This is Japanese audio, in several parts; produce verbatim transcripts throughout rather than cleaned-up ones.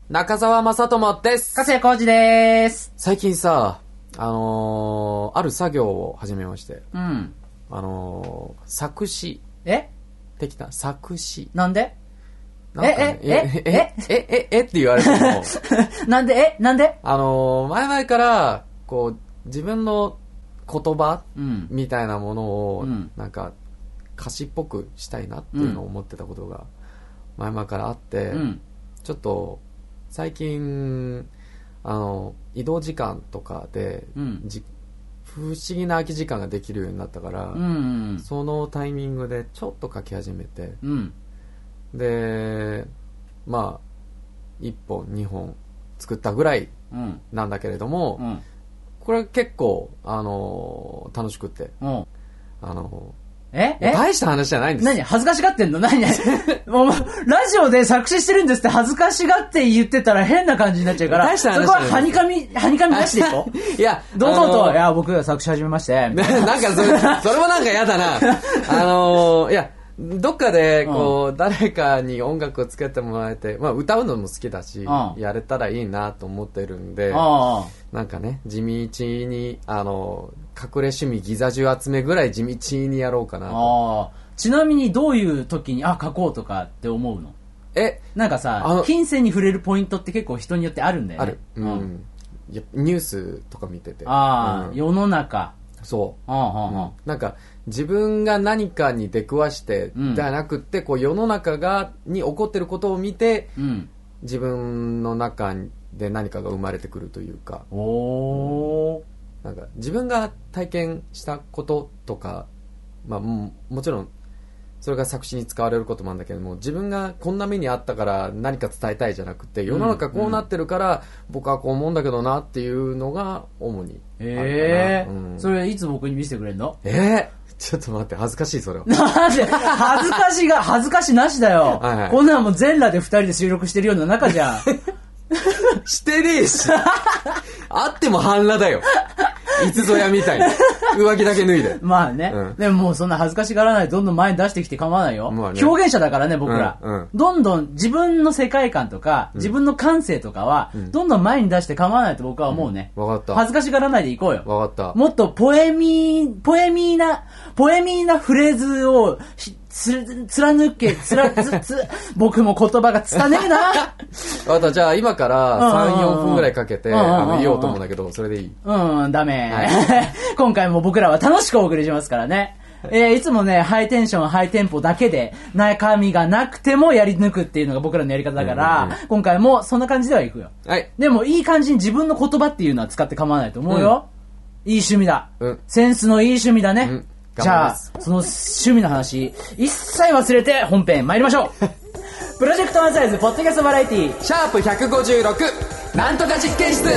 中澤正智です。 加瀬浩二です。 最近さ、あのー、ある作業を始めまして、 うん。 あのー、作詞。 えできた作詞。 なんでなんかね、 え、え、え、え、 え、え、え、えって言われても、 なんでえ、なんであのー、前々から、こう、自分の言葉うんみたいなものを、 うん、 なんか、歌詞っぽくしたいなっていうのを思ってたことが、前々からあって、 うん。 ちょっと、最近、あの、移動時間とかで、 うんじ不思議な空き時間ができるようになったから、 うんうんそのタイミングでちょっと書き始めて、 うん。 で、まあ、いっぽん、にほん作ったぐらいうんなんだけれども、 うんこれ結構、あの、楽しくって、 うん。 あの、 ええ大した話じゃないんです。 何恥ずかしがってんの何何もう、ラジオで作詞してるんですって恥ずかしがって言ってたら変な感じになっちゃうから、 大した話そこははにかみ、はにかみ出していこう。 いや、 どうぞどうぞ、 あのいや、僕が作詞始めまして。みたいななんかそれ、それもなんか嫌だな。あのー、いや、どっかで、こう、うん、誰かに音楽をつけてもらえて、まあ歌うのも好きだし、うん、やれたらいいなと思ってるんで、なんかね、地道に、あの、隠れ趣味ギザ銃集めぐらい地道にやろうかなと。 あちなみにどういう時に、あ、書こうとかって思うの？ え、 なんかさ、金銭に触れるポイントって結構人によってあるんだよね。 ある。うん。うん、ニュースとか見てて。 ああ、うん、世の中。 そう。 ああああ、 なんか、自分が何かに出くわしてじゃなくって、うん、こう世の中がに起こってることを見て、うん、自分の中で何かが生まれてくるというか、 おー、なんか自分が体験したこととか、まあ、も, もちろんそれが作詞に使われることもあるんだけども、自分がこんな目にあったから何か伝えたいじゃなくて、世の中こうなってるから僕はこう思うんだけどなっていうのが主にあるかな。 えーうん、 それいつ僕に見せてくれんの？ えーちょっと待って、恥ずかしい、それは。 なんで恥ずかしが、恥ずかしなしだよ。はいはい、こんなんもう全裸で二人で収録してるような中じゃん。 してねえし。あっても半裸だよ。いつぞやみたいに。上着だけ脱いで。 まあね、うん。でももうそんな恥ずかしがらないでどんどん前に出してきて構わないよ。まあね、表現者だからね、僕ら、うんうん。どんどん自分の世界観とか、うん、自分の感性とかは、うん、どんどん前に出して構わないと僕は思うね。 わ、うん、かった。 恥ずかしがらないでいこうよ。 わかった。 もっとポエミー、ポエミーな、ポエミーなフレーズを、つ、貫け、つら、つ、つ、僕も言葉がつたねえな。 わかった、じゃあ今からさん、よんぷんぐらいかけて、あの、言おうと思うんだけど、それでいい？ うん、ダメ。はい、今回も僕らは楽しくお送りしますからね。えー、いつもね、ハイテンション、ハイテンポだけで、中身がなくてもやり抜くっていうのが僕らのやり方だから、うんうんうん、今回もそんな感じではいくよ。 はい。 でも、いい感じに自分の言葉っていうのは使って構わないと思うよ。うん、いい趣味だ、うん。センスのいい趣味だね。うんじゃあ、その趣味の話、一切忘れて本編参りましょう。プロジェクトワンサイズポッドキャストバラエティシャープひゃくごじゅうろくなんとか実験室。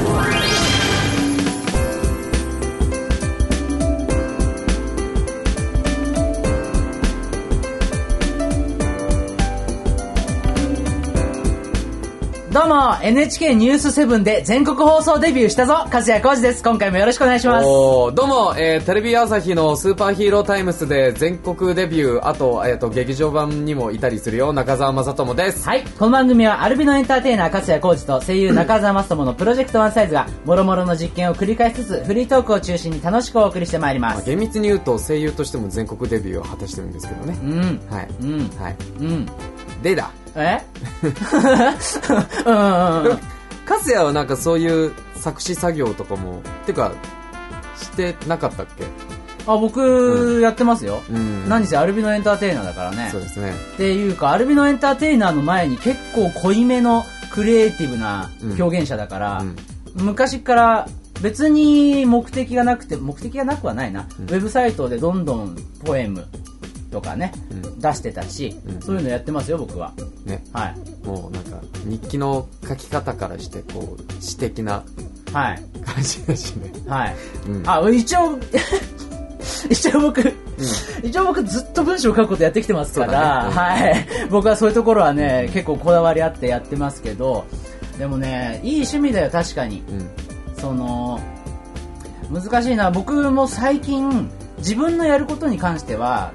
どうも エヌエイチケー ニュースセブンで全国放送デビューしたぞ、粕谷浩二です。今回もよろしくお願いします。 おどうも、えー、テレビ朝日のスーパーヒーロータイムスで全国デビュー、あと、えー、と劇場版にもいたりするよ中澤正智です。 はい、この番組はアルビノエンターテイナー粕谷浩二と声優中澤正智のプロジェクトワンサイズがもろもろの実験を繰り返しつつフリートークを中心に楽しくお送りしてまいります。まあ、 厳密に言うと声優としても全国デビューを果たしてるんですけどね。 うんはい、 うんはいうん、 でだえうんうんうん粕谷はなんかそういう作詞作業とかもてかしてなかったっけ？ あ、僕、うん、やってますよ、 うん、 何せアルビノエンターテイナーだからね。 そうですね。 っていうかアルビノエンターテイナーの前に結構濃いめのクリエイティブな表現者だから、うんうん、昔から別に目的がなくて目的がなくはないな、うん、ウェブサイトでどんどんポエムとかね、うん、出してたし、うん、そういうのやってますよ僕はね。 はい。 もうなんか日記の書き方からしてこう詩的なはい感じだしね。 はい、うん、 あ一応一応僕、うん、一応僕ずっと文章を書くことやってきてますから、ね、はい、僕はそういうところはね結構こだわりあってやってますけど、でもねいい趣味だよ確かに、うん、その難しいな。僕も最近自分のやることに関しては結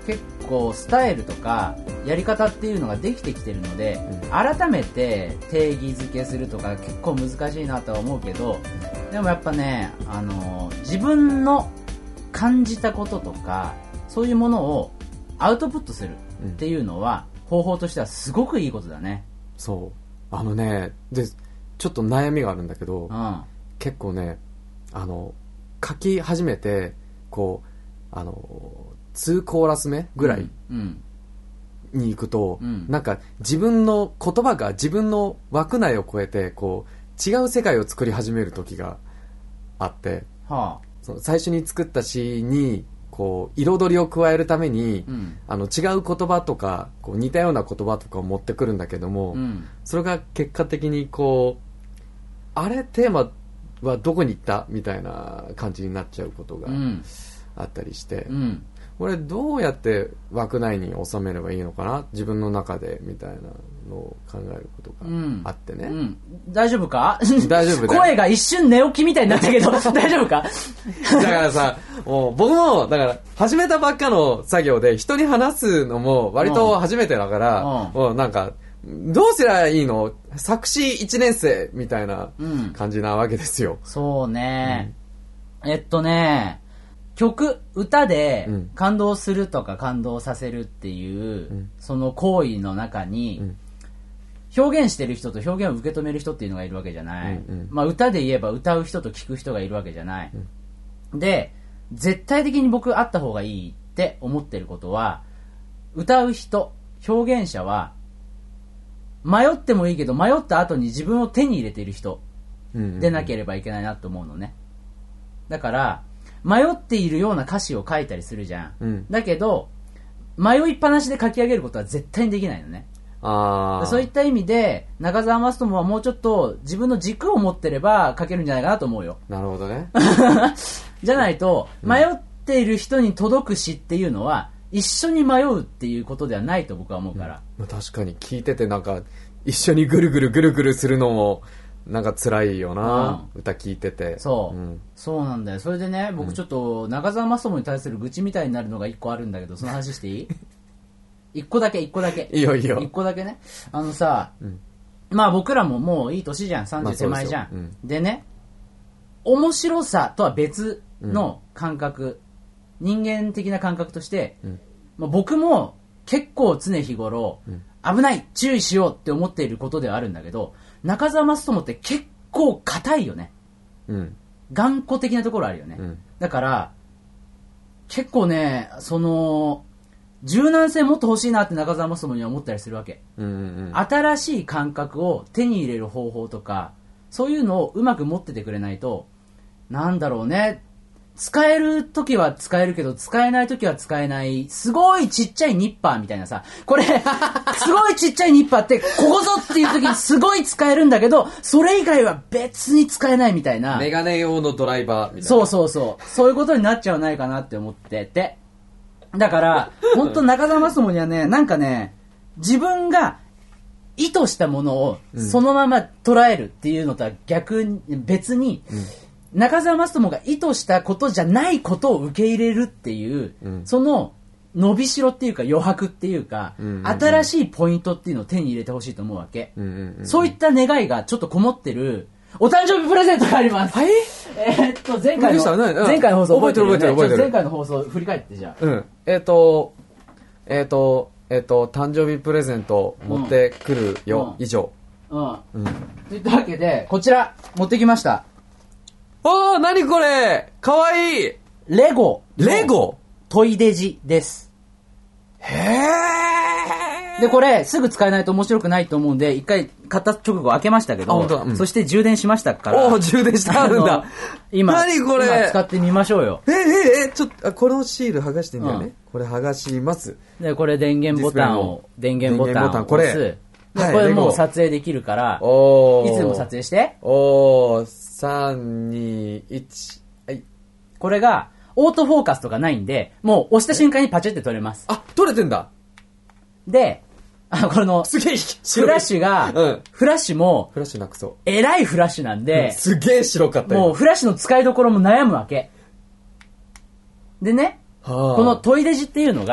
こうスタイルとかやり方っていうのができてきてるので、うん、改めて定義づけするとか結構難しいなとは思うけど、でもやっぱね、あのー、自分の感じたこととかそういうものをアウトプットするっていうのは、うん、方法としてはすごくいいことだね。 そうあのねでちょっと悩みがあるんだけど、うん、結構ねあの書き始めてこうあのにコーラス目ぐらいに行くと、うん、なんか自分の言葉が自分の枠内を超えてこう違う世界を作り始める時があって、はあ、その最初に作った詩にこう彩りを加えるために、うん、あの違う言葉とかこう似たような言葉とかを持ってくるんだけども、うん、それが結果的にこうあれテーマはどこに行ったみたいな感じになっちゃうことがあったりして、うん、これどうやって枠内に収めればいいのかな自分の中でみたいなのを考えることがあってね、うんうん、 大丈夫か大丈夫だよ声が一瞬寝起きみたいになったけど大丈夫かだからさもう僕もだから始めたばっかの作業で人に話すのも割と初めてだから、うん、もうなんかどうすりゃいいの作詞いちねん生みたいな感じなわけですよ、 うん、そうね、うん、えっとね曲歌で感動するとか感動させるっていう、うん、その行為の中に、うん、表現してる人と表現を受け止める人っていうのがいるわけじゃない、うんうんまあ、歌で言えば歌う人と聴く人がいるわけじゃない、うん、で絶対的に僕あった方がいいって思ってることは歌う人表現者は迷ってもいいけど迷った後に自分を手に入れている人でなければいけないなと思うのね。だから迷っているような歌詞を書いたりするじゃん、うん、だけど迷いっぱなしで書き上げることは絶対にできないのね。あそういった意味で中澤マストモはもうちょっと自分の軸を持ってれば書けるんじゃないかなと思うよ。 なるほどねじゃないと迷っている人に届く詩っていうのは一緒に迷うっていうことではないと僕は思うから、 うん、確かに聞いててなんか一緒にぐるぐるぐるぐるするのもなんか辛いよな、うん、歌聞いててそう、うん、そうなんだよ。それでね僕ちょっと中澤マストモに対する愚痴みたいになるのが一個あるんだけどその話していい一個だけ一個だけいいよいいよ一個だけねあのさ、うん、まあ僕らももういい年じゃんさんじゅう手前じゃん、まあ で, うん、でね面白さとは別の感覚、うん、人間的な感覚として、うんまあ、僕も結構常日頃、うん、危ない注意しようって思っていることではあるんだけど中澤マストモって結構硬いよね、うん、頑固的なところあるよね、うん、だから結構ねその柔軟性もっと欲しいなって中澤マストモには思ったりするわけ、うんうんうん、新しい感覚を手に入れる方法とかそういうのをうまく持っててくれないとなんだろうね使えるときは使えるけど使えないときは使えないすごいちっちゃいニッパーみたいなさこれすごいちっちゃいニッパーってここぞっていうときにすごい使えるんだけどそれ以外は別に使えないみたいなメガネ用のドライバーみたいなそうそうそうそういうことになっちゃわないかなって思っててだから本当中澤マストモにはねなんかね自分が意図したものをそのまま捉えるっていうのとは逆に別に、うん中澤マストモが意図したことじゃないことを受け入れるっていう、うん、その伸びしろっていうか余白っていうか、うんうんうん、新しいポイントっていうのを手に入れてほしいと思うわけ、うんうんうん、そういった願いがちょっとこもってるお誕生日プレゼントがあります。 はい。 えー、っと前回の前回の放送覚えてるよね。覚えてる覚えてる。前回の放送振り返ってじゃあ。 うん。えー、っとえー、っとえー、っと誕生日プレゼント持ってくるよ、うん、以上。 うん。うん。といったわけでこちら持ってきました。 おー、なにこれかわいいレゴレゴトイデジです。 へーでこれすぐ使えないと面白くないと思うんで一回買った直後開けましたけど、うん、そして充電しましたからおー充電してあるんだ今何これ今使ってみましょうよ。 えー、えー、えー、ちょっとこのシール剥がしてんだよね、うん、これ剥がしますでこれ電源ボタンを電源ボタンを押すはい、これもう撮影できるからおいつでも撮影しておーさんにいちはいこれがオートフォーカスとかないんでもう押した瞬間にパチッて撮れます。 あ撮れてんだ。 であこのすげえフラッシュが、うん、フラッシュもフラッシュなくそうえらいフラッシュなんで、 うん、すげえ白かったよ。 もうフラッシュの使いどころも悩むわけでね、はあ、このトイデジっていうのが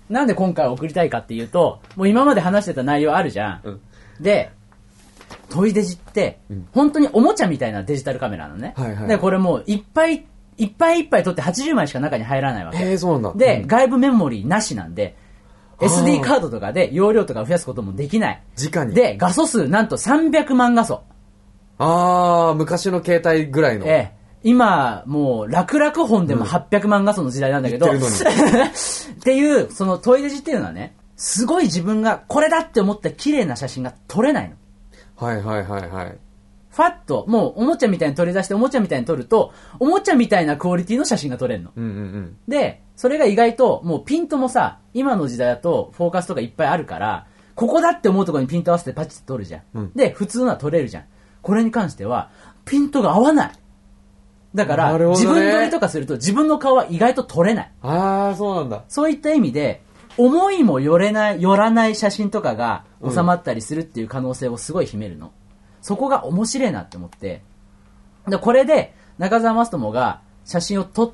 なんで今回送りたいかっていうと、もう今まで話してた内容あるじゃん。うん、で、トイデジって、うん、本当におもちゃみたいなデジタルカメラなのね。はいはい、で、これもういっぱい、いっぱいいっぱい撮ってはちじゅうまいしか中に入らないわけ。 へー、そうなんだ。 で、うん、外部メモリーなしなんで、エスディー カードとかで容量とか増やすこともできない。 直に。 で、画素数なんとさんびゃくまん画素。 あー、昔の携帯ぐらいの。 ええ。今、もう、楽々本でもはっぴゃくまん画素の時代なんだけど、うん、っていう、そのトイデジっていうのはね、すごい自分がこれだって思った綺麗な写真が撮れないの。 はいはいはいはい。 ファッと、もうおもちゃみたいに取り出しておもちゃみたいに撮ると、おもちゃみたいなクオリティの写真が撮れるの。うんうんうん、で、それが意外と、もうピントもさ、今の時代だとフォーカスとかいっぱいあるから、ここだって思うところにピント合わせてパチッと撮るじゃん。うん、で、普通のは撮れるじゃん。これに関しては、ピントが合わない。だから、ね、自分撮りとかすると自分の顔は意外と撮れない。 ああ、そうなんだ。 そういった意味で、思いもよれない、寄らない写真とかが収まったりするっていう可能性をすごい秘めるの。そこが面白いなって思って。で、これで中澤マストモが写真を撮って、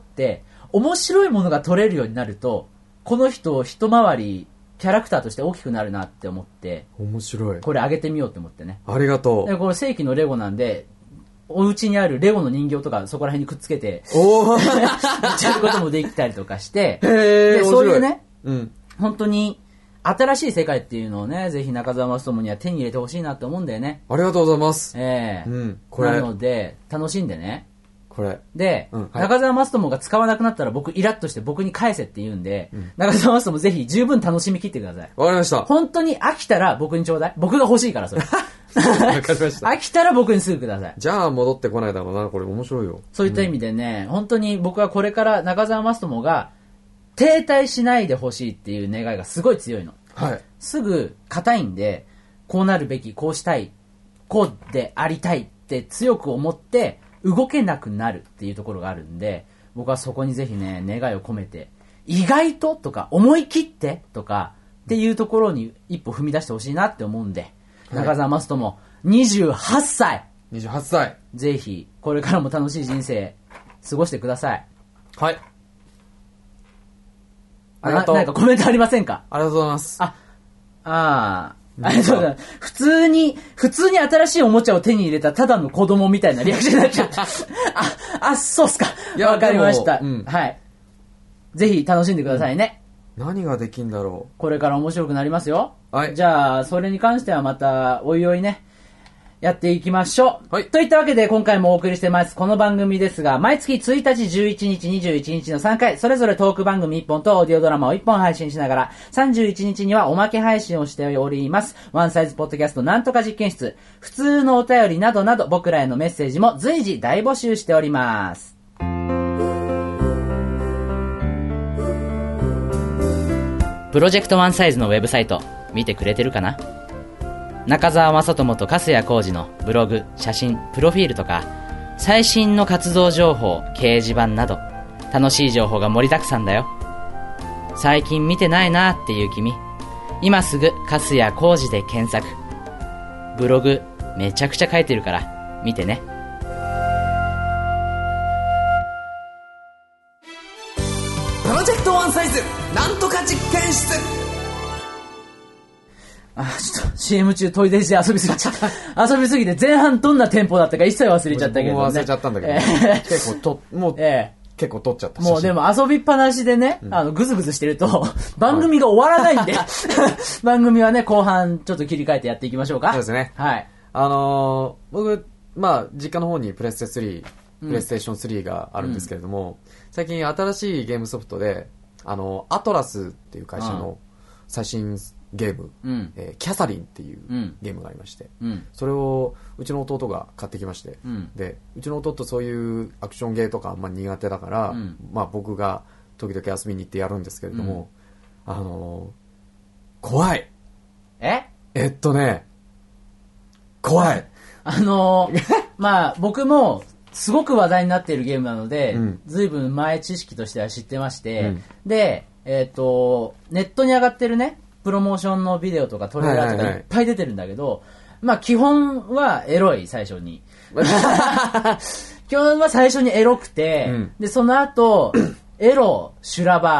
面白いものが撮れるようになると、この人を一回りキャラクターとして大きくなるなって思って、 面白い。 これ上げてみようって思ってね。 ありがとう。 で、これ正規のレゴなんで、お家にあるレゴの人形とかそこら辺にくっつけて、おーやることもできたりとかして、 へー、 でそういうね、 うん、 本当に新しい世界っていうのをね、ぜひ中澤マストモには手に入れてほしいなって思うんだよね。 ありがとうございます。 ええー、うん、これなので楽しんでね。 これで、うん、はい、中澤マストモが使わなくなったら僕イラッとして僕に返せって言うんで、うん、中澤マストモぜひ十分楽しみきってください。 わかりました。 本当に飽きたら僕にちょうだい。僕が欲しいからそれ。 わかりました。 飽きたら僕にすぐください。 じゃあ戻ってこないだろうな、これ面白いよ。 そういった意味でね、うん、本当に僕はこれから中澤マストモが停滞しないでほしいっていう願いがすごい強いの。 はい。 すぐ硬いんで、こうなるべき、こうしたい、こうでありたいって強く思って動けなくなるっていうところがあるんで、僕はそこにぜひね、願いを込めて、意外ととか思い切ってとかっていうところに一歩踏み出してほしいなって思うんで、はい、中澤マストモにじゅうはっさい。 にじゅうはっさい。 ぜひ、これからも楽しい人生過ごしてください。 はい。 ありがとう。何かコメントありませんか？ ありがとうございます。 あ、ああ、ありがとうございます。普通に、普通に新しいおもちゃを手に入れたただの子供みたいなリアクションになっちゃった。あ、あ、そうっすか。わかりました、うん。はい。ぜひ楽しんでくださいね。 うん、何ができんだろう。 これから面白くなりますよ。 はい。 じゃあ、それに関してはまた、おいおいね。やっていきましょう。 はい。 といったわけで今回もお送りしてます。この番組ですが、毎月ついたち、じゅういちにち、にじゅういちにちのさんかい、それぞれトーク番組いっぽんとオーディオドラマをいっぽん配信しながら、さんじゅういちにちにはおまけ配信をしております。ワンサイズポッドキャストなんとか実験室、普通のお便りなどなど僕らへのメッセージも随時大募集しております。プロジェクトワンサイズのウェブサイト、見てくれてるかな？中澤正智と粕谷浩二のブログ、写真、プロフィールとか最新の活動情報、掲示板など楽しい情報が盛りだくさんだよ。最近見てないなっていう君、今すぐ粕谷浩二で検索。ブログめちゃくちゃ書いてるから見てね。 プロジェクトワンサイズなんとか実験室。 あ、ちょっと シーエム 中トイレで遊びすぎちゃった遊びすぎて前半どんなテンポだったか一切忘れちゃったけどね。 もう忘れちゃったんだけど、ね、えー、結構ともう、えー、結構撮っちゃったし。 もうでも遊びっぱなしでね、うん、あのグズグズしてると番組が終わらないんで番組はね後半ちょっと切り替えてやっていきましょうか。 そうですね。 はい。 あのー、僕まあ実家の方にプレステスリー、プレイステーションスリーがあるんですけれども、うん、最近新しいゲームソフトであのアトラスっていう会社の最新ゲーム、うんえー、キャサリンっていうゲームがありまして、うん、それをうちの弟が買ってきまして、うん、でうちの弟そういうアクションゲーとかあんま苦手だから、うんまあ、僕が時々遊びに行ってやるんですけれども、うん、あのー、怖いええっとね怖いあのー、まあ僕もすごく話題になっているゲームなので、うん、ずいぶん前知識としては知ってまして、うん、で、えっとネットに上がってるねプロモーションのビデオとかトレーラーとかいっぱい出てるんだけど、はいはいはい、まあ基本はエロい最初に基本は最初にエロくて、うん、でその後エロ修羅場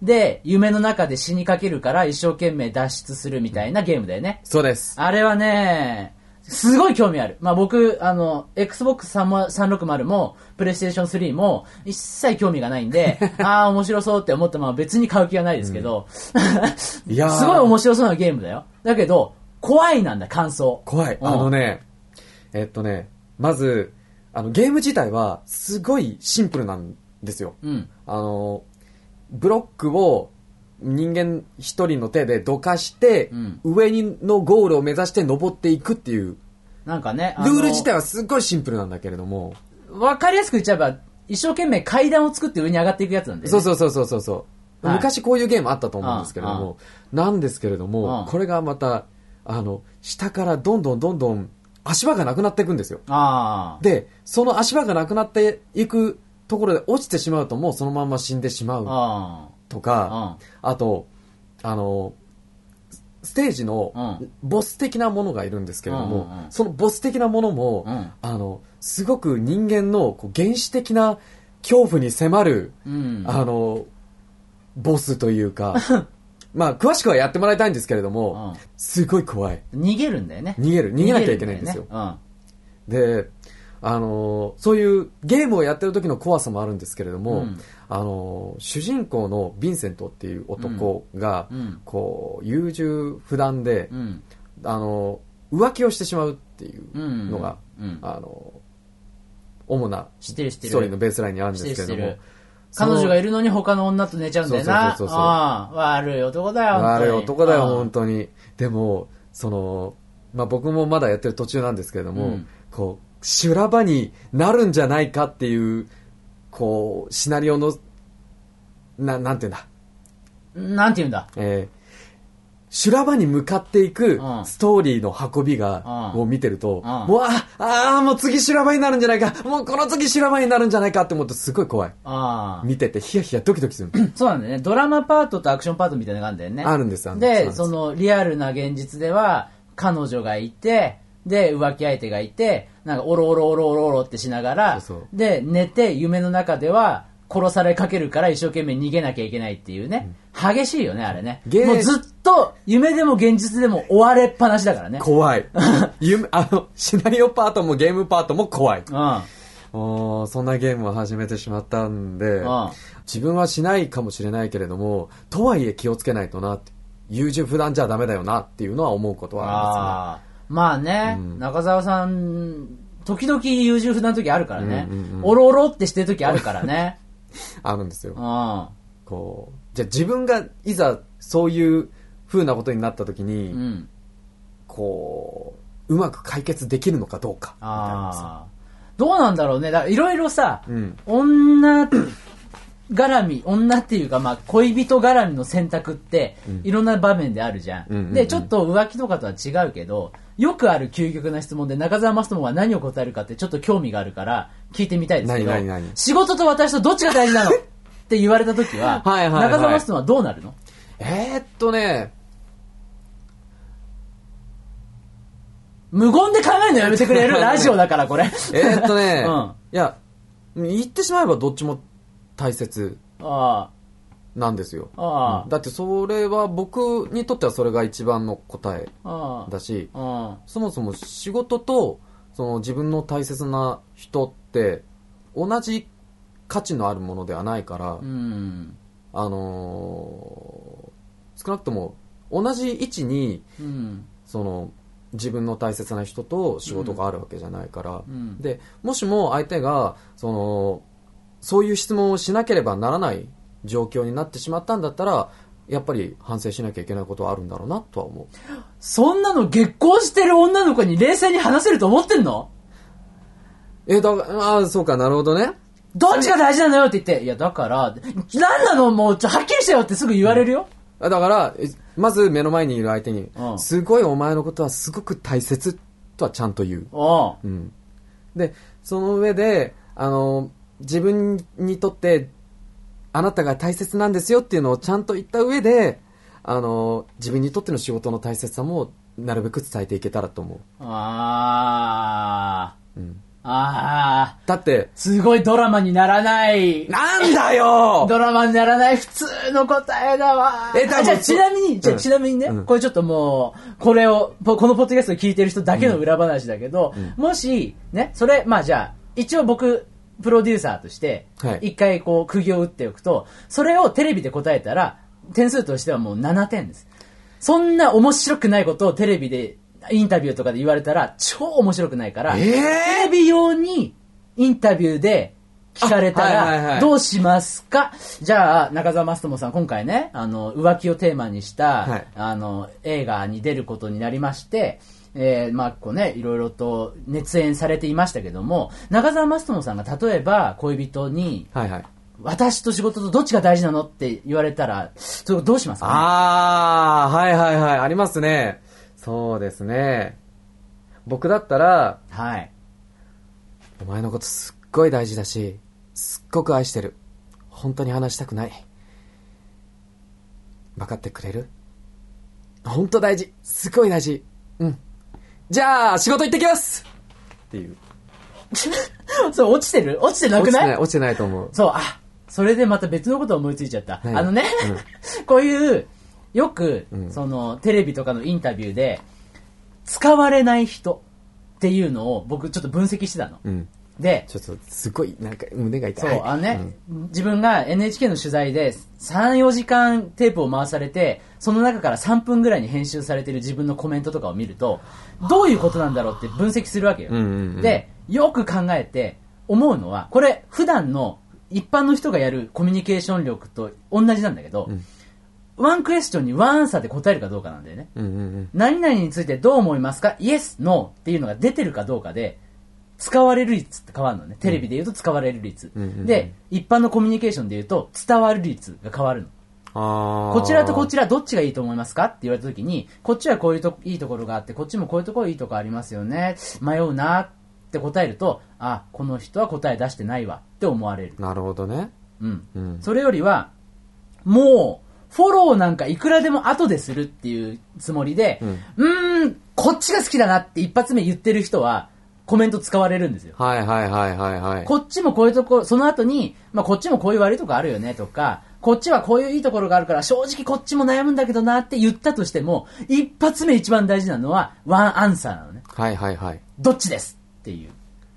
で、夢の中で死にかけるから一生懸命脱出するみたいなゲームだよね。 そうです。 あれはね、すごい興味ある。まあ僕、あの、エックスボックスさんろくまる も、プレイステーションスリーも、一切興味がないんで、ああ、面白そうって思ったまま別に買う気はないですけど、うん、いやすごい面白そうなゲームだよ。だけど、怖いなんだ、感想。 怖い。あのね、えっとね、まず、あの、ゲーム自体は、すごいシンプルなんですよ。うん、あの、ブロックを、人間一人の手でどかして、うん、上にのゴールを目指して登っていくっていう。 なんかね、 ルール自体はすっごいシンプルなんだけれども。 わかりやすく言っちゃえば、一生懸命階段を作って上に上がっていくやつなんで、ね。 そうそうそうそうそう、はい。昔こういうゲームあったと思うんですけれども、なんですけれども、これがまた、あの、下からどんどんどんどん足場がなくなっていくんですよ。あで、その足場がなくなっていくところで落ちてしまうともうそのまま死んでしまう。あとか、うん、あと、あの、ステージのボス的なものがいるんですけれども、うんうんうん、そのボス的なものも、うん、あの、すごく人間のこう原始的な恐怖に迫る、うん、あの、ボスというか、まあ、詳しくはやってもらいたいんですけれども、うん、すごい怖い。 逃げるんだよね。 逃げる。逃げなきゃいけないんですよ。ねうん、で、あのそういうゲームをやってる時の怖さもあるんですけれども、うん、あの主人公のヴィンセントっていう男が、うん、こう優柔不断で、うん、あの浮気をしてしまうっていうのが、うんうん、あの主なストーリーのベースラインにあるんですけれども、 彼女がいるのに他の女と寝ちゃうんだよな。そうそうそうそう。ああ、悪い男だよ。 悪い男だよ本当に。でもその、まあ、僕もまだやってる途中なんですけれども、うん、こう修羅場になるんじゃないかっていうこうシナリオのななんていうんだなんていうんだ、 えー、修羅場に向かっていくストーリーの運びが、うん、を見てると、うん、もうああもう次修羅場になるんじゃないか、もうこの次修羅場になるんじゃないかって思うとすごい怖い。あ見ててヒヤヒヤドキドキするそうなんだよね。ドラマパートとアクションパートみたいなのがあるんだよね。 あるんです。あるんです。でそのリアルな現実では彼女がいて、で浮気相手がいて、なんかオロオロオロオロオロってしながら、そうそうで寝て夢の中では殺されかけるから一生懸命逃げなきゃいけないっていうね、うん、激しいよねあれね。もうずっと夢でも現実でも追われっぱなしだからね。 怖い夢あのシナリオパートもゲームパートも怖い、うん、おそんなゲームを始めてしまったんで、うん、自分はしないかもしれないけれども、とはいえ気をつけないとなって、優柔不断じゃダメだよなっていうのは思うことはありますね。 まあね、うん、中澤さん時々優柔不断な時あるからね、うんうんうん、オロオロってしてる時あるからねあるんですよ。あこうじゃあ自分がいざそういう風なことになった時に、うん、こううまく解決できるのかどうかみたいなさ。 どうなんだろうね。いろいろさ、うん、女絡み、女っていうか、まあ、恋人絡みの選択って、いろんな場面であるじゃん。うんうんうん、で、ちょっと浮気とかとは違うけど、よくある究極な質問で、中澤マストモンは何を答えるかってちょっと興味があるから、聞いてみたいですけど、何何何仕事と私とどっちが大事なのって言われたときは、はいはいはい、中澤マストモンはどうなるの？ えー、っとね、 無言で考えるのやめてくれるラジオだからこれ。 えーっとね、うん、いや、言ってしまえばどっちも大切なんですよ。ああ、うん、だってそれは僕にとってはそれが一番の答えだし、ああそもそも仕事とその自分の大切な人って同じ価値のあるものではないから、うん、あのー、少なくとも同じ位置に、うん、その自分の大切な人と仕事があるわけじゃないから、うん、でもしも相手がそのそういう質問をしなければならない状況になってしまったんだったら、やっぱり反省しなきゃいけないことはあるんだろうなとは思う。 そんなの月光してる女の子に冷静に話せると思ってんの？ えだああそうか、なるほどね。 どっちが大事なのよって言って、いやだから何なのもうちょはっきりしてよってすぐ言われるよ。 うん、だからまず目の前にいる相手に、うん、すごいお前のことはすごく大切とはちゃんと言う。うん、でその上であの自分にとってあなたが大切なんですよっていうのをちゃんと言った上で、あの自分にとっての仕事の大切さもなるべく伝えていけたらと思う。 あー、うん、あだって、 すごいドラマにならない。 なんだよドラマにならない普通の答えだわ。え、じゃあちなみに、じゃあちなみにね、うん、これちょっともう、これを、このポッドキャストを聞いてる人だけの裏話だけど、うんうん、もし、ね、それ、まあじゃあ、一応僕、プロデューサーとして、一回こう、釘を打っておくと、それをテレビで答えたら、点数としてはもうななてんです。そんな面白くないことをテレビで、インタビューとかで言われたら超面白くないから、えー、テレビ用にインタビューで聞かれたらどうしますか、はいはいはい、じゃあ中澤マストモさん今回ねあの浮気をテーマにした、はい、あの映画に出ることになりまして、えー、まあこうねいろいろと熱演されていましたけども中澤マストモさんが例えば恋人に、はいはい、私と仕事とどっちが大事なのって言われたらそれどうしますかね。 ああはいはいはいありますね。そうですね。僕だったら、はい。お前のことすっごい大事だし、すっごく愛してる。本当に話したくない。分かってくれる？本当大事。すごい大事。うん。じゃあ、仕事行ってきますっていう。 そう、落ちてる？落ちてなくない？落ちてない、 落ちてないと思う。 そう、あ、それでまた別のこと思いついちゃった。はい、あのね、うん、こういう、よく、うん、そのテレビとかのインタビューで使われない人っていうのを僕ちょっと分析してたの、うん、でちょっとすごいなんか胸が痛い。 そうあのね、うん、自分が エヌエイチケー の取材で さん,よ 時間テープを回されてその中からさんぷんぐらいに編集されてる自分のコメントとかを見るとどういうことなんだろうって分析するわけよ、うんうんうん、でよく考えて思うのはこれ普段の一般の人がやるコミュニケーション力と同じなんだけど、うんワンクエスチョンにワンアンサーで答えるかどうかなんだよね、うんうんうん、何々についてどう思いますかイエス、ノーっていうのが出てるかどうかで使われる率って変わるのね。テレビで言うと使われる率、うんうんうん、で一般のコミュニケーションで言うと伝わる率が変わるの。あこちらとこちらどっちがいいと思いますかって言われた時にこっちはこういうといいところがあってこっちもこういうところいいところありますよね迷うなって答えるとあこの人は答え出してないわって思われる。 なるほどね、 うんうん、それよりはもうフォローなんかいくらでも後でするっていうつもりで、うん、うーん、こっちが好きだなって一発目言ってる人はコメント使われるんですよ。 はいはいはいはいはい。 こっちもこういうところ、その後に、まあこっちもこういう悪いところあるよねとか、こっちはこういういいところがあるから正直こっちも悩むんだけどなって言ったとしても、一発目一番大事なのはワンアンサーなのね。 はいはいはい。 どっちですっていう。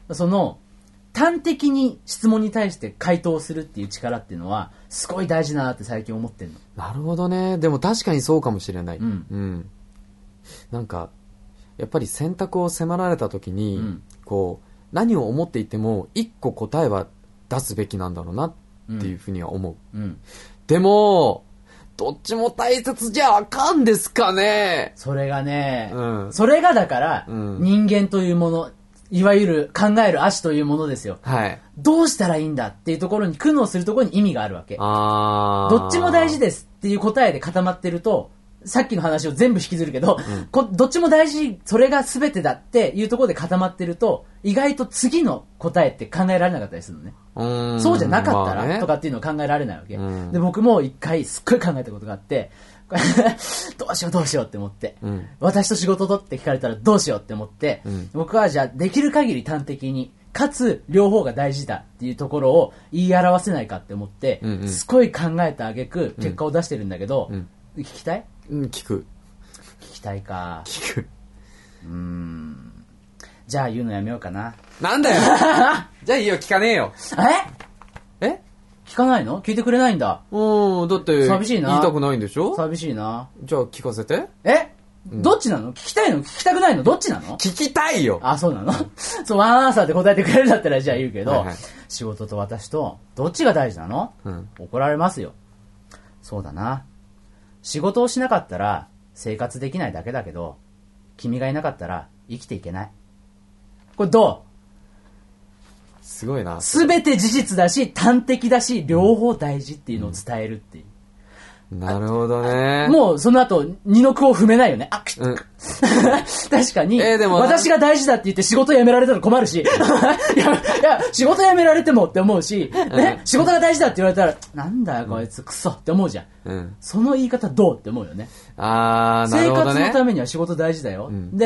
その、端的に質問に対して回答するっていう力っていうのはすごい大事だなって最近思ってんの。 なるほどね。でも確かにそうかもしれない、うんうん、なんかやっぱり選択を迫られた時に、うん、こう何を思っていても一個答えは出すべきなんだろうなっていうふうには思う、うんうん、でもどっちも大切じゃあかんですかね。 それがね、うん、それがだから、うん、人間というものいわゆる考える足というものですよ、はい、どうしたらいいんだっていうところに苦悩するところに意味があるわけ。あどっちも大事ですっていう答えで固まってるとさっきの話を全部引きずるけど、うん、こどっちも大事それが全てだっていうところで固まってると意外と次の答えって考えられなかったりするのね。うーんそうじゃなかったら、まあね、とかっていうのを考えられないわけ、うん、で僕も一回すっごい考えたことがあってどうしようどうしようって思って、うん、私と仕事とって聞かれたらどうしようって思って、うん、僕はじゃあできる限り端的にかつ両方が大事だっていうところを言い表せないかって思って、うんうん、すごい考えた挙句結果を出してるんだけど、うん、聞きたい？ うん、聞く。 聞きたいか。 聞く。 うーん。じゃあ言うのやめようかな。 なんだよじゃあいいよ、聞かねえよ。 ええ聞かないの？聞いてくれないんだ。 うん、だって寂しいな。 言いたくないんでしょ？ 寂しいな。 じゃあ聞かせて。 え、うん、どっちなの？聞きたいの？聞きたくないの？どっちなの？ 聞きたいよ。 あ、そうなのそう、ワンアンサーで答えてくれるんだったらじゃあ言うけど、はいはい、仕事と私とどっちが大事なの？うん、怒られますよ。そうだな。仕事をしなかったら生活できないだけだけど、君がいなかったら生きていけない。これどう？ すごいな。 すべて事実だし端的だし両方大事っていうのを伝えるっていう、 うん、なるほどね。 もうその後二の句を踏めないよね。あ、うん、確かに、えー、でも私が大事だって言って仕事辞められたら困るしいや、いや仕事辞められてもって思うし、ね、うん、仕事が大事だって言われたらなんだよこいつクソって思うじゃん、うん、その言い方どうって思うよね。あー、なるほどね。生活のためには仕事大事だよ、うん、で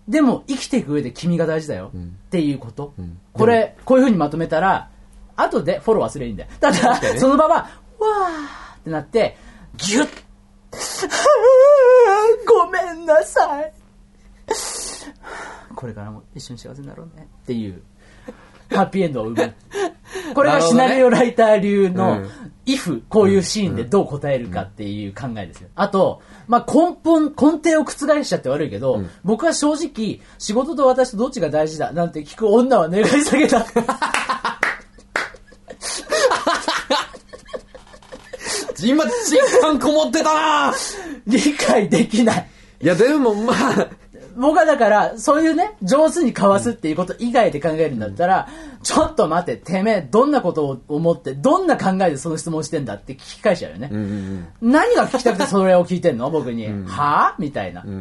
でも生きていく上で君が大事だよ、うん、っていうこと、うん、これこういう風にまとめたら後でフォロー忘れるいいんだよ。ただ、ね、その場はわーってなってギュッごめんなさいこれからも一緒に幸せになろうねっていうハッピーエンドを生む。これがシナリオライター流の if こういうシーンでどう答えるかっていう考えですよ。あと、まあ、根本根底を覆しちゃって悪いけど、うん、僕は正直仕事と私とどっちが大事だなんて聞く女は願い下げた今実感こもってたな理解できない。 いやでもまあ僕はだからそういうね上手に交わすっていうこと以外で考えるんだったら、うん、ちょっと待っててめえどんなことを思ってどんな考えでその質問してんだって聞き返しちゃうよね、うんうんうん、何が聞きたくてそれを聞いてんの僕に、うん、はぁみたいな、うん、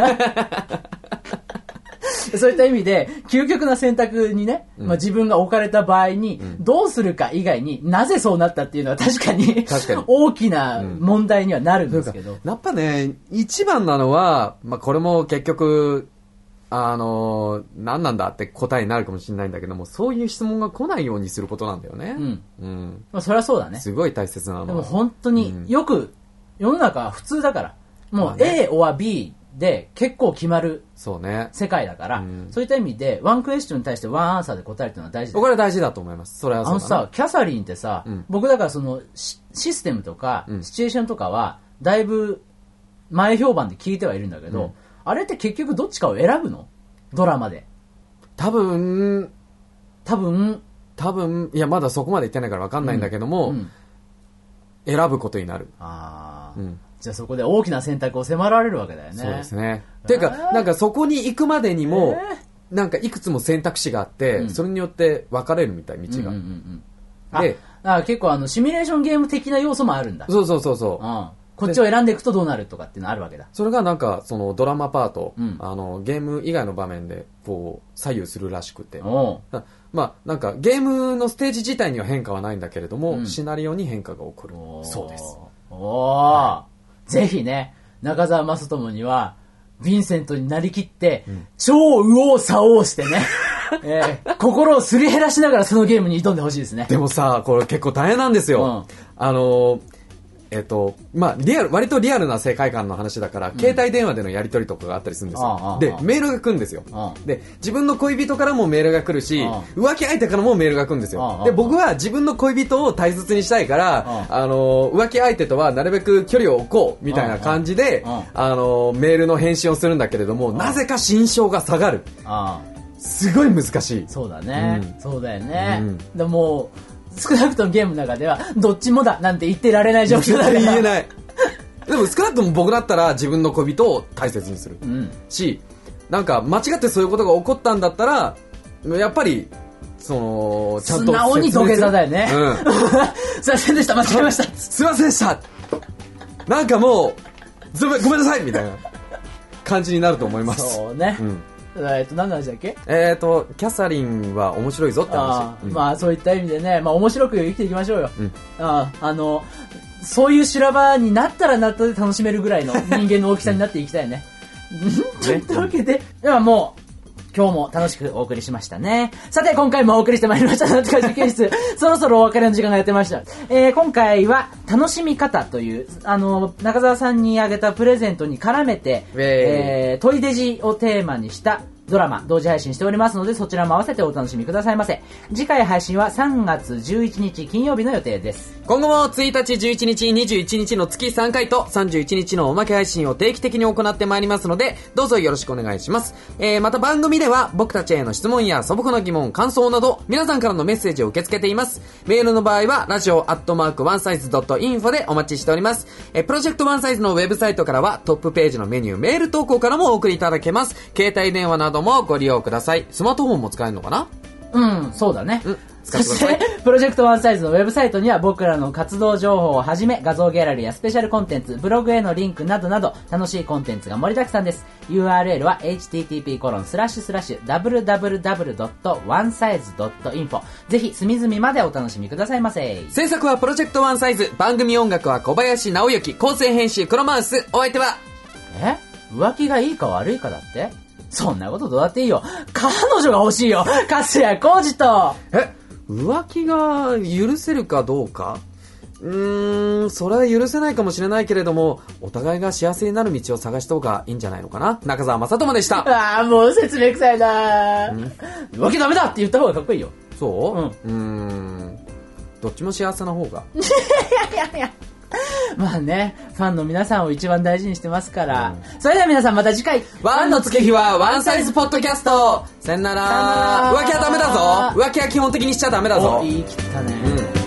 そういった意味で究極な選択にね、うんまあ、自分が置かれた場合にどうするか以外になぜそうなったっていうのは確かに確かに大きな問題にはなるんですけど、うん、 やっぱね一番なのは、まあ、これも結局あの何なんだって答えになるかもしれないんだけどもそういう質問が来ないようにすることなんだよね、うんうんまあ、それはそうだね。 すごい大切なのはでも本当によく世の中は普通だからもう A or Bで結構決まる世界だから、そうねうん、そういった意味でワンクエスチョンに対してワンアンサーで答えるっていうのは大事だ。 これは大事だと思います。それはそうだな。 あのさキャサリンってさ、うん、僕だからそのシステムとか、うん、シチュエーションとかはだいぶ前評判で聞いてはいるんだけど、うん、あれって結局どっちかを選ぶの？ドラマで多分多分多分いやまだそこまで言ってないから分かんないんだけども、うんうん、選ぶことになる。ああ、うんじゃあそこで大きな選択を迫られるわけだよね。 そうですね。ていうか、なんかそこに行くまでにも、なんかいくつも選択肢があって、うん、それによって分かれるみたい、道が。うんうんうん、でああ結構あのシミュレーションゲーム的な要素もあるんだ。 そうそうそうそう。うんこっちを選んでいくとどうなるとかっていうのあるわけだ。 それがなんかそのドラマパート、うん、あのゲーム以外の場面でこう左右するらしくて、まあなんかゲームのステージ自体には変化はないんだけれども、うん、シナリオに変化が起こるそうです。 おー、はい、ぜひね中澤正智にはヴィンセントになりきって、うん、超右往左往してね、えー、心をすり減らしながらそのゲームに挑んでほしいですね。 でもさこれ結構大変なんですよ、うん、あのえっとまあ、リアル割とリアルな世界観の話だから、うん、携帯電話でのやり取りとかがあったりするんですよ。でメールが来るんですよ。で自分の恋人からもメールが来るし浮気相手からもメールが来るんですよ。で僕は自分の恋人を大切にしたいからあの浮気相手とはなるべく距離を置こうみたいな感じであのメールの返信をするんだけれどもなぜか心象が下がる。すごい難しい。 そうだね、うん、そうだよね、うん、でも少なくともゲームの中ではどっちもだなんて言ってられない状況だから言えないでも少なくとも僕だったら自分の恋人を大切にする、うん、しなんか間違ってそういうことが起こったんだったらやっぱりそのちゃんと素直に土下座だよね、うん、すいませんでした間違えましたすいませんでしたなんかもうごめんなさいみたいな感じになると思います。 そうね、うんえっと何の話だっけ？ えっとキャサリンは面白いぞって話。 あ、うん、まあそういった意味でね、まあ面白く生きていきましょうよ。うん、ああのそういう修羅場になったらなったで楽しめるぐらいの人間の大きさになっていきたいね。というわけで、ではもう今日も楽しくお送りしましたね。さて今回もお送りしてまいりましたなんとか実験室そろそろお別れの時間がやってました、えー、今回は楽しみ方というあの中澤さんにあげたプレゼントに絡めて、えー、トイデジをテーマにしたドラマ同時配信しておりますのでそちらも合わせてお楽しみくださいませ。次回配信はさんがつじゅういちにち金曜日の予定です。 今後もついたちじゅういちにちにじゅういちにちの月さんかいとさんじゅういちにちのおまけ配信を定期的に行ってまいりますのでどうぞよろしくお願いします、えー、また番組では僕たちへの質問や素朴な疑問感想など皆さんからのメッセージを受け付けています。メールの場合はラジオアットマークワンサイズドットインフォでお待ちしております、えー、プロジェクトワンサイズのウェブサイトからはトップページのメニューメール投稿からもお送りいただけます。携帯電話などもご利用ください。スマートフォンも使えるのかな？ うん、そうだね。うん、そしてプロジェクトワンサイズのウェブサイトには僕らの活動情報をはじめ画像ギャラリーやスペシャルコンテンツ、ブログへのリンクなどなど楽しいコンテンツが盛りだくさんです。 ユーアールエル は エイチティーティーピーコロンスラッシュスラッシュダブリューダブリューダブリュードットワンサイズドットインフォ ぜひ隅々までお楽しみくださいませ。 制作はプロジェクトワンサイズ、番組音楽は小林直之、構成編集黒マウス。お相手はえ浮気がいいか悪いかだってそんなことどうだっていいよ。彼女が欲しいよ。粕谷浩二と。 え、浮気が許せるかどうか？うーん、それは許せないかもしれないけれども、お互いが幸せになる道を探した方がいいんじゃないのかな。中澤正智でした。 ああ、もう説明臭いな。浮気ダメだって言った方がかっこいいよ。 そう？うん。うーん。どっちも幸せな方が。 いやいやいや。まあね、ファンの皆さんを一番大事にしてますから。うん、それでは皆さんまた次回。 ワンの月日はワンサイズポッドキャスト。さよなら。浮気はダメだぞ。浮気は基本的にしちゃダメだぞ。 言い切ったね。 うん。